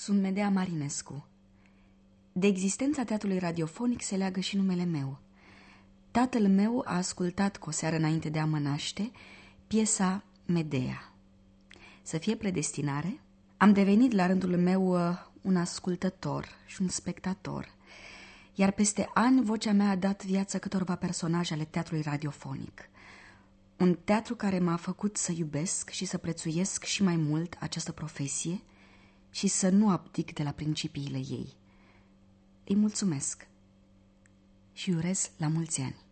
Sunt Medea Marinescu. De existența teatrului radiofonic se leagă și numele meu. Tatăl meu a ascultat cu o seară înainte de a mă naște piesa Medea. Să fie predestinare, am devenit la rândul meu un ascultător și un spectator, iar peste ani vocea mea a dat viață câtorva personaje ale teatrului radiofonic. Un teatru care m-a făcut să iubesc și să prețuiesc și mai mult această profesie și să nu abdic de la principiile ei. Îi mulțumesc și urez la mulți ani.